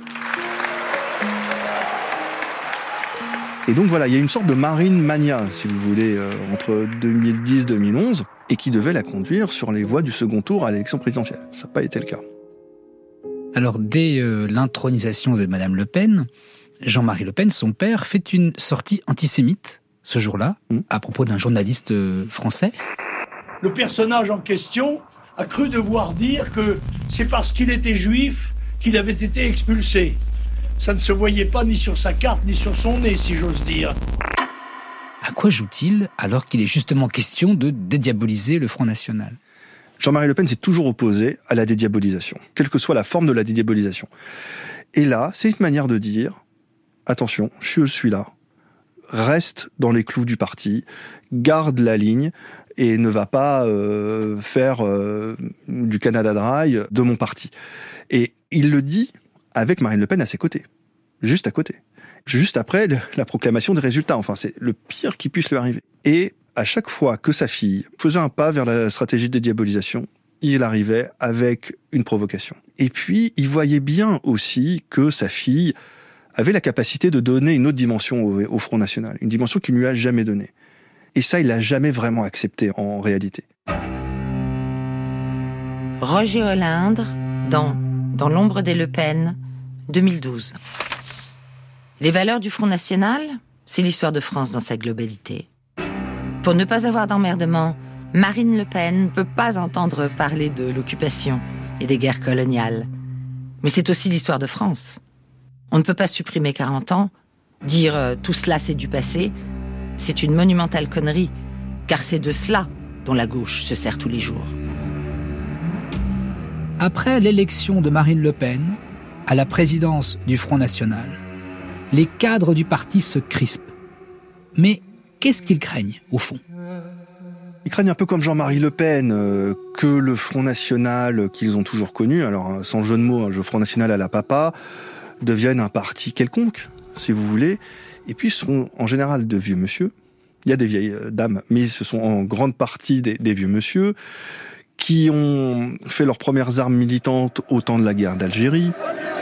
Et donc voilà, il y a une sorte de Marine Mania, si vous voulez, entre 2010 et 2011, et qui devait la conduire sur les voies du second tour à l'élection présidentielle. Ça n'a pas été le cas. Alors, dès l'intronisation de Madame Le Pen, Jean-Marie Le Pen, son père, fait une sortie antisémite ce jour-là, à propos d'un journaliste français. Le personnage en question a cru devoir dire que c'est parce qu'il était juif qu'il avait été expulsé. Ça ne se voyait pas ni sur sa carte ni sur son nez, si j'ose dire. À quoi joue-t-il alors qu'il est justement question de dédiaboliser le Front National ? Jean-Marie Le Pen s'est toujours opposé à la dédiabolisation, quelle que soit la forme de la dédiabolisation. Et là, c'est une manière de dire, attention, je suis là, reste dans les clous du parti, garde la ligne et ne va pas faire du Canada Dry de mon parti. Et il le dit avec Marine Le Pen à ses côtés, juste à côté. Juste après la proclamation des résultats. Enfin, c'est le pire qui puisse lui arriver. Et à chaque fois que sa fille faisait un pas vers la stratégie de dédiabolisation, il arrivait avec une provocation. Et puis, il voyait bien aussi que sa fille avait la capacité de donner une autre dimension au Front National, une dimension qu'il ne lui a jamais donnée. Et ça, il l'a jamais vraiment accepté en réalité. Roger Olindre, dans l'ombre des Le Pen, 2012. Les valeurs du Front National, c'est l'histoire de France dans sa globalité. Pour ne pas avoir d'emmerdement, Marine Le Pen ne peut pas entendre parler de l'occupation et des guerres coloniales. Mais c'est aussi l'histoire de France. On ne peut pas supprimer 40 ans, dire tout cela c'est du passé. C'est une monumentale connerie, car c'est de cela dont la gauche se sert tous les jours. Après l'élection de Marine Le Pen à la présidence du Front National, les cadres du parti se crispent. Mais qu'est-ce qu'ils craignent, au fond ? Ils craignent un peu comme Jean-Marie Le Pen que le Front National qu'ils ont toujours connu, alors sans jeu de mots, le Front National à la papa, devienne un parti quelconque, si vous voulez. Et puis, ce sont en général de vieux monsieur. Il y a des vieilles dames, mais ce sont en grande partie des vieux monsieur qui ont fait leurs premières armes militantes au temps de la guerre d'Algérie,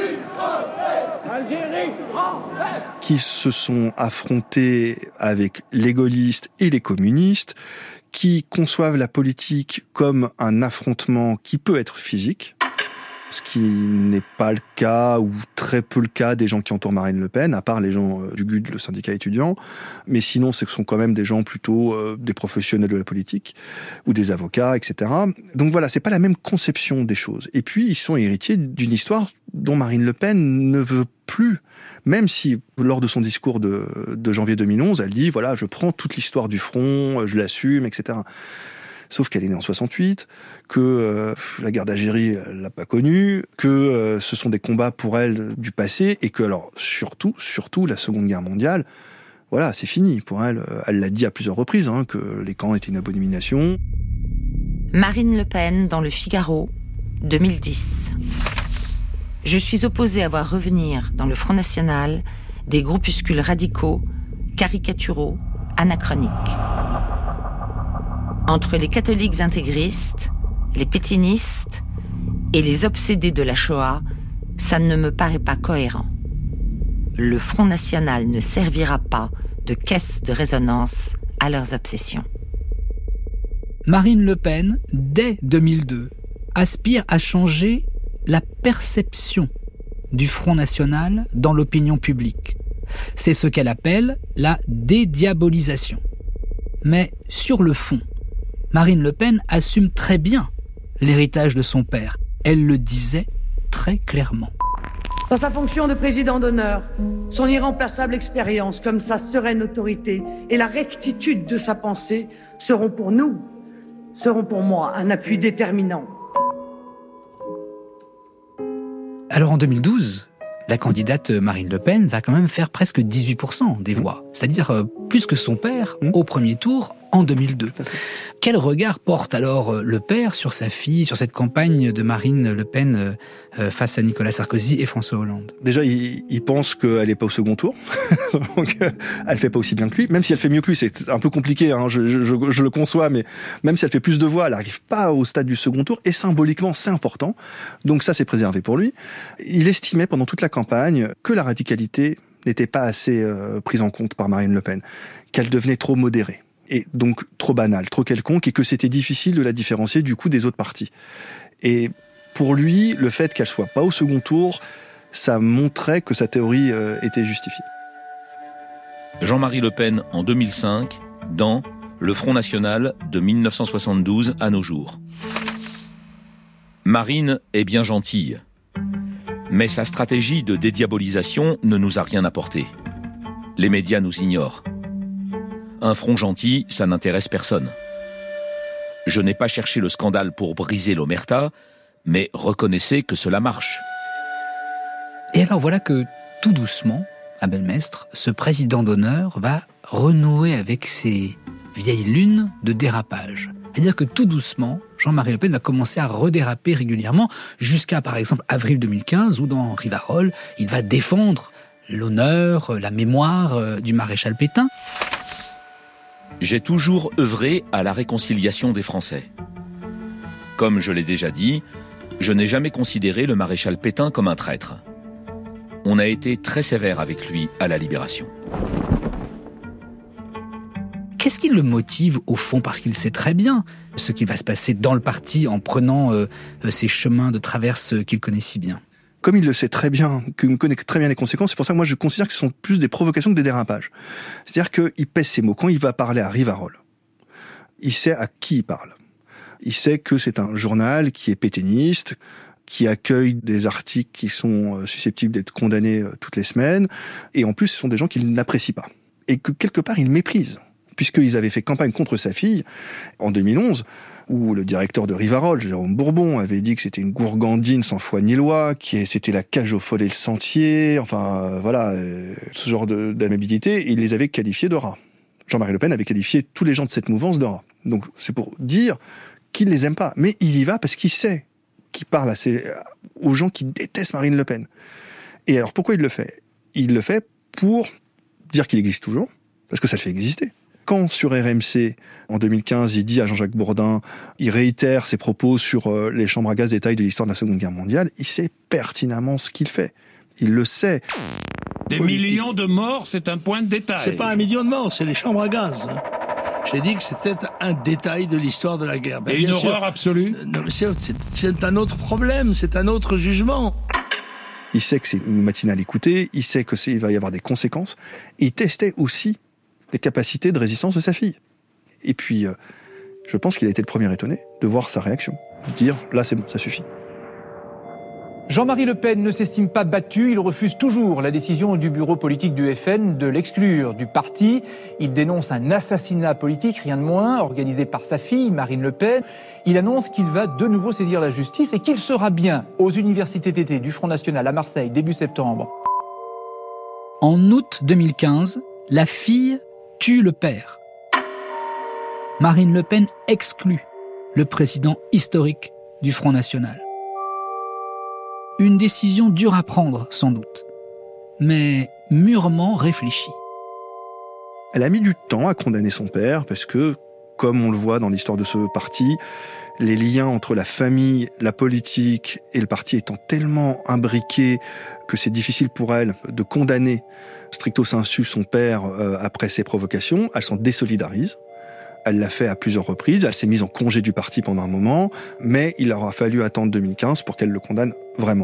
qui se sont affrontés avec les gaullistes et les communistes, qui conçoivent la politique comme un affrontement qui peut être physique, ce qui n'est pas le cas, ou très peu le cas, des gens qui entourent Marine Le Pen, à part les gens du GUD, le syndicat étudiant. Mais sinon, ce sont quand même des gens plutôt des professionnels de la politique, ou des avocats, etc. Donc voilà, c'est pas la même conception des choses. Et puis, ils sont héritiers d'une histoire dont Marine Le Pen ne veut plus, même si, lors de son discours de janvier 2011, elle dit, voilà, je prends toute l'histoire du front, je l'assume, etc. Sauf qu'elle est née en 68, que la guerre d'Algérie, elle l'a pas connue, que ce sont des combats pour elle du passé, et que, alors, surtout, la Seconde Guerre mondiale, voilà, c'est fini pour elle. Elle l'a dit à plusieurs reprises, que les camps étaient une abomination. Marine Le Pen dans Le Figaro, 2010. Je suis opposée à voir revenir dans le Front National des groupuscules radicaux, caricaturaux, anachroniques. Entre les catholiques intégristes, les pétinistes et les obsédés de la Shoah, ça ne me paraît pas cohérent. Le Front National ne servira pas de caisse de résonance à leurs obsessions. Marine Le Pen, dès 2002, aspire à changer la perception du Front National dans l'opinion publique. C'est ce qu'elle appelle la dédiabolisation. Mais sur le fond, Marine Le Pen assume très bien l'héritage de son père. Elle le disait très clairement. Dans sa fonction de président d'honneur, son irremplaçable expérience comme sa sereine autorité et la rectitude de sa pensée seront pour moi un appui déterminant. Alors en 2012, la candidate Marine Le Pen va quand même faire presque 18% des voix, c'est-à-dire plus que son père au premier tour en 2002. Quel regard porte alors le père sur sa fille, sur cette campagne de Marine Le Pen face à Nicolas Sarkozy et François Hollande ? Déjà, il pense qu'elle n'est pas au second tour, donc elle fait pas aussi bien que lui, même si elle fait mieux que lui, c'est un peu compliqué, je le conçois, mais même si elle fait plus de voix, elle n'arrive pas au stade du second tour, et symboliquement, c'est important, donc ça, c'est préservé pour lui. Il estimait pendant toute la campagne que la radicalité n'était pas assez prise en compte par Marine Le Pen, qu'elle devenait trop modérée, et donc trop banale, trop quelconque, et que c'était difficile de la différencier du coup des autres partis. Et pour lui, le fait qu'elle soit pas au second tour, ça montrait que sa théorie était justifiée. Jean-Marie Le Pen en 2005, dans Le Front National de 1972 à nos jours. Marine est bien gentille, mais sa stratégie de dédiabolisation ne nous a rien apporté. Les médias nous ignorent. Un front gentil, ça n'intéresse personne. Je n'ai pas cherché le scandale pour briser l'omerta, mais reconnaissez que cela marche. Et alors voilà que, tout doucement, à Belmestre, ce président d'honneur va renouer avec ces vieilles lunes de dérapage. C'est-à-dire que tout doucement, Jean-Marie Le Pen va commencer à redéraper régulièrement jusqu'à, par exemple, avril 2015, où dans Rivarol, il va défendre l'honneur, la mémoire du maréchal Pétain. J'ai toujours œuvré à la réconciliation des Français. Comme je l'ai déjà dit, je n'ai jamais considéré le maréchal Pétain comme un traître. On a été très sévère avec lui à la Libération. Qu'est-ce qui le motive au fond? Parce qu'il sait très bien ce qui va se passer dans le parti en prenant ces chemins de traverse qu'il connaît si bien. Comme il le sait très bien, qu'il connaît très bien les conséquences, c'est pour ça que moi je considère que ce sont plus des provocations que des dérapages. C'est-à-dire qu'il pèse ses mots. Quand il va parler à Rivarol, il sait à qui il parle. Il sait que c'est un journal qui est pétainiste, qui accueille des articles qui sont susceptibles d'être condamnés toutes les semaines, et en plus ce sont des gens qu'il n'apprécie pas. Et que quelque part il méprise, puisqu'ils avaient fait campagne contre sa fille en 2011, où le directeur de Rivarol, Jérôme Bourbon, avait dit que c'était une gourgandine sans foi ni loi, c'était la cage au follet le sentier, enfin voilà, ce genre d'amabilité, et il les avait qualifiés de rats. Jean-Marie Le Pen avait qualifié tous les gens de cette mouvance de rats. Donc c'est pour dire qu'il les aime pas, mais il y va parce qu'il sait qu'il parle aux gens qui détestent Marine Le Pen. Et alors pourquoi il le fait? Il le fait pour dire qu'il existe toujours, parce que ça le fait exister. Quand sur RMC, en 2015, il dit à Jean-Jacques Bourdin, il réitère ses propos sur les chambres à gaz détail de l'histoire de la Seconde Guerre mondiale, il sait pertinemment ce qu'il fait. Il le sait. Des millions de morts, c'est un point de détail. C'est pas 1 million de morts, c'est les chambres à gaz. J'ai dit que c'était un détail de l'histoire de la guerre. Et une horreur absolue. Non, c'est un autre problème, c'est un autre jugement. Il sait que c'est une matinale écoutée, il sait qu'il va y avoir des conséquences. Il testait aussi les capacités de résistance de sa fille. Et puis, je pense qu'il a été le premier étonné de voir sa réaction. De dire, là c'est bon, ça suffit. Jean-Marie Le Pen ne s'estime pas battu, il refuse toujours la décision du bureau politique du FN de l'exclure du parti. Il dénonce un assassinat politique, rien de moins, organisé par sa fille, Marine Le Pen. Il annonce qu'il va de nouveau saisir la justice et qu'il sera bien aux universités d'été du Front National à Marseille début septembre. En août 2015, la fille tue le père. Marine Le Pen exclut le président historique du Front National. Une décision dure à prendre, sans doute, mais mûrement réfléchie. Elle a mis du temps à condamner son père parce que, comme on le voit dans l'histoire de ce parti, les liens entre la famille, la politique et le parti étant tellement imbriqués que c'est difficile pour elle de condamner stricto sensu son père après ses provocations. Elle s'en désolidarise. Elle l'a fait à plusieurs reprises. Elle s'est mise en congé du parti pendant un moment, mais il aura fallu attendre 2015 pour qu'elle le condamne vraiment.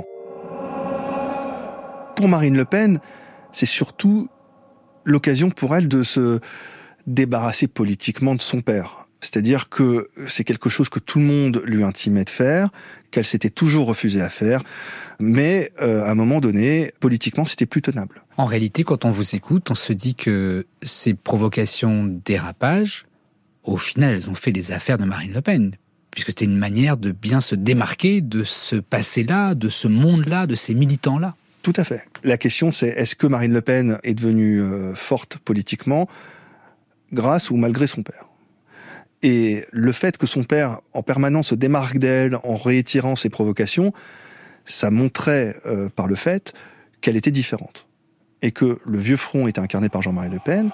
Pour Marine Le Pen, c'est surtout l'occasion pour elle de se débarrasser politiquement de son père. C'est-à-dire que c'est quelque chose que tout le monde lui intimait de faire, qu'elle s'était toujours refusée à faire, mais à un moment donné, politiquement, c'était plus tenable. En réalité, quand on vous écoute, on se dit que ces provocations dérapage, au final, elles ont fait les affaires de Marine Le Pen, puisque c'était une manière de bien se démarquer de ce passé-là, de ce monde-là, de ces militants-là. Tout à fait. La question, c'est est-ce que Marine Le Pen est devenue forte politiquement grâce ou malgré son père ? Et le fait que son père, en permanence, se démarque d'elle en réitérant ses provocations, ça montrait par le fait qu'elle était différente. Et que le vieux front était incarné par Jean-Marie Le Pen,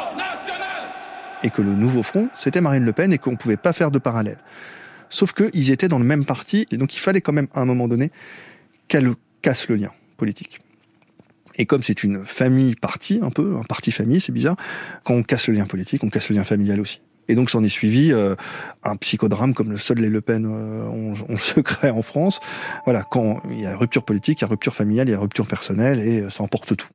et que le nouveau front, c'était Marine Le Pen, et qu'on ne pouvait pas faire de parallèle. Sauf qu'ils étaient dans le même parti, et donc il fallait quand même, à un moment donné, qu'elle casse le lien politique. Et comme c'est une famille-parti, un peu, un parti-famille, c'est bizarre, quand on casse le lien politique, on casse le lien familial aussi. Et donc s'en est suivi un psychodrame comme le seul les Le Pen ont le secret en France. Voilà, quand il y a rupture politique, il y a rupture familiale, il y a rupture personnelle, et ça emporte tout.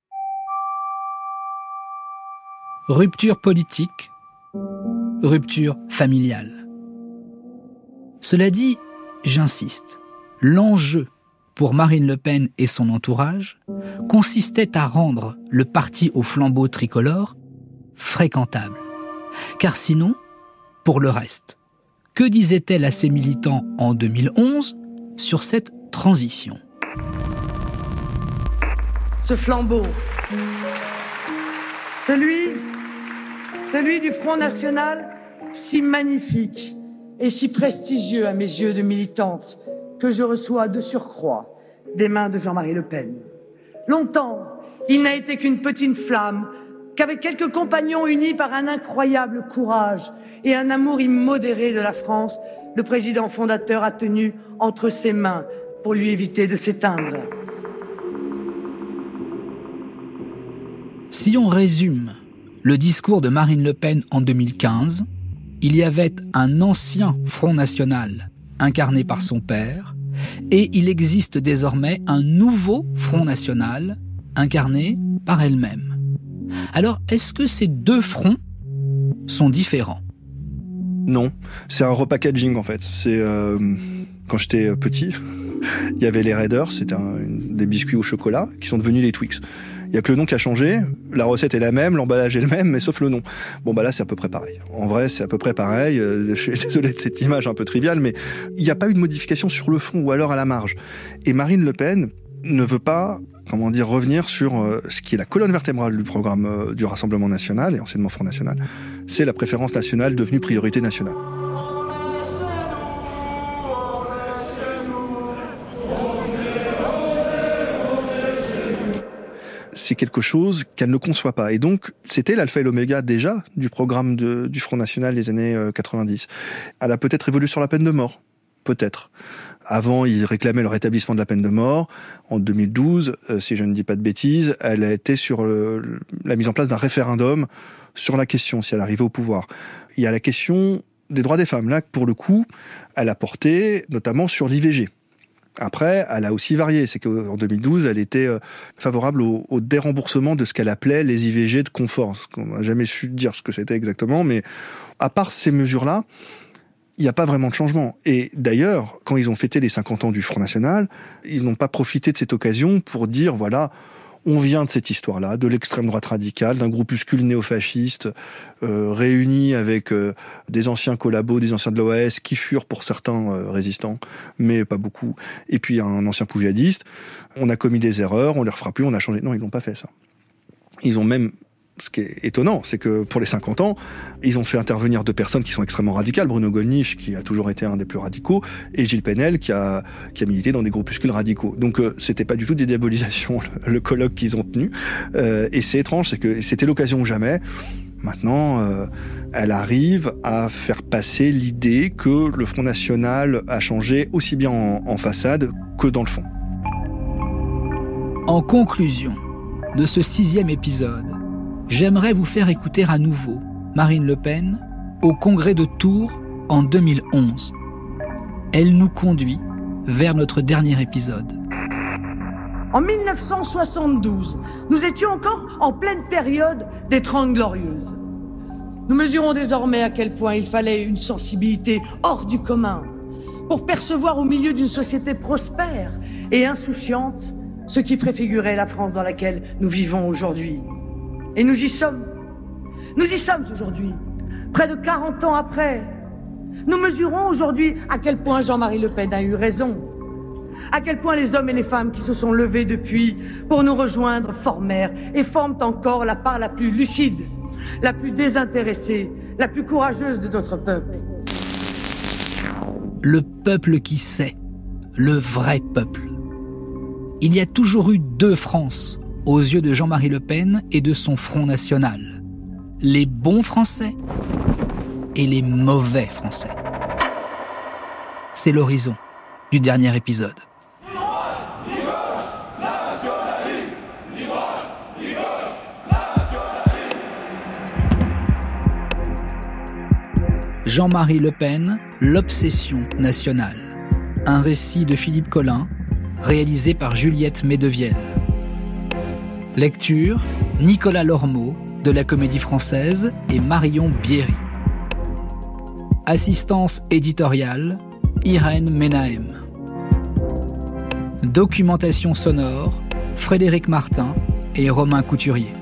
Rupture politique, rupture familiale. Cela dit, j'insiste, l'enjeu pour Marine Le Pen et son entourage consistait à rendre le parti au flambeau tricolore fréquentable. Car sinon, pour le reste, que disait-elle à ses militants en 2011 sur cette transition ? Ce flambeau, celui celui du Front National, si magnifique et si prestigieux à mes yeux de militante, que je reçois de surcroît des mains de Jean-Marie Le Pen. Longtemps, il n'a été qu'une petite flamme, qu'avec quelques compagnons unis par un incroyable courage et un amour immodéré de la France, le président fondateur a tenu entre ses mains pour lui éviter de s'éteindre. Si on résume le discours de Marine Le Pen en 2015, il y avait un ancien Front National incarné par son père, et il existe désormais un nouveau Front National incarné par elle-même. Alors, est-ce que ces deux fronts sont différents ? Non, c'est un repackaging en fait. C'est quand j'étais petit, il y avait les Raiders, c'était des biscuits au chocolat qui sont devenus les Twix. Il y a que le nom qui a changé, la recette est la même, l'emballage est le même, mais sauf le nom. Bon bah là c'est à peu près pareil. En vrai c'est à peu près pareil. Je suis désolé de cette image un peu triviale, mais il n'y a pas eu de modification sur le fond ou alors à la marge. Et Marine Le Pen ne veut pas, revenir sur ce qui est la colonne vertébrale du programme du Rassemblement national et anciennement Front National. C'est la préférence nationale devenue priorité nationale. C'est quelque chose qu'elle ne conçoit pas. Et donc, c'était l'alpha et l'oméga déjà du programme du Front National des années 90. Elle a peut-être évolué sur la peine de mort. Peut-être. Avant, ils réclamaient le rétablissement de la peine de mort. En 2012, si je ne dis pas de bêtises, elle a été sur la mise en place d'un référendum sur la question, si elle arrivait au pouvoir. Il y a la question des droits des femmes. Là, pour le coup, elle a porté notamment sur l'IVG. Après, elle a aussi varié. C'est qu'en 2012, elle était favorable au déremboursement de ce qu'elle appelait les IVG de confort. On n'a jamais su dire ce que c'était exactement, mais à part ces mesures-là, il n'y a pas vraiment de changement. Et d'ailleurs, quand ils ont fêté les 50 ans du Front National, ils n'ont pas profité de cette occasion pour dire, voilà, on vient de cette histoire-là, de l'extrême droite radicale, d'un groupuscule néofasciste réuni avec des anciens collabos, des anciens de l'OAS qui furent pour certains résistants, mais pas beaucoup. Et puis un ancien poujadiste. On a commis des erreurs, on les refera plus, on a changé. Non, ils n'ont pas fait ça. Ils ont même... Ce qui est étonnant, c'est que pour les 50 ans, ils ont fait intervenir deux personnes qui sont extrêmement radicales. Bruno Gollnisch, qui a toujours été un des plus radicaux, et Gilles Penel, qui a milité dans des groupuscules radicaux. Donc c'était pas du tout des diabolisations, le colloque qu'ils ont tenu. Et c'est étrange, c'est que c'était l'occasion ou jamais. Maintenant, elle arrive à faire passer l'idée que le Front National a changé aussi bien en façade que dans le fond. En conclusion de ce 6e épisode, j'aimerais vous faire écouter à nouveau Marine Le Pen au congrès de Tours en 2011. Elle nous conduit vers notre dernier épisode. En 1972, nous étions encore en pleine période des 30 Glorieuses. Nous mesurons désormais à quel point il fallait une sensibilité hors du commun pour percevoir au milieu d'une société prospère et insouciante ce qui préfigurait la France dans laquelle nous vivons aujourd'hui. Et nous y sommes. Nous y sommes aujourd'hui. Près de 40 ans après. Nous mesurons aujourd'hui à quel point Jean-Marie Le Pen a eu raison. À quel point les hommes et les femmes qui se sont levés depuis pour nous rejoindre formèrent et forment encore la part la plus lucide, la plus désintéressée, la plus courageuse de notre peuple. Le peuple qui sait. Le vrai peuple. Il y a toujours eu deux France aux yeux de Jean-Marie Le Pen et de son Front National. Les bons Français et les mauvais Français. C'est l'horizon du dernier épisode. Jean-Marie Le Pen, l'obsession nationale. Un récit de Philippe Collin, réalisé par Juliette Medevielle. Lecture, Nicolas Lormeau, de la Comédie Française, et Marion Bierry. Assistance éditoriale, Irène Menahem. Documentation sonore, Frédéric Martin et Romain Couturier.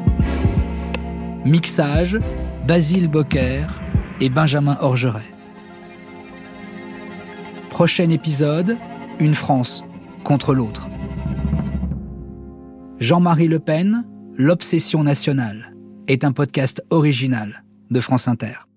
Mixage, Basile Bocquer et Benjamin Orgeret. Prochain épisode, une France contre l'autre. Jean-Marie Le Pen, l'obsession nationale, est un podcast original de France Inter.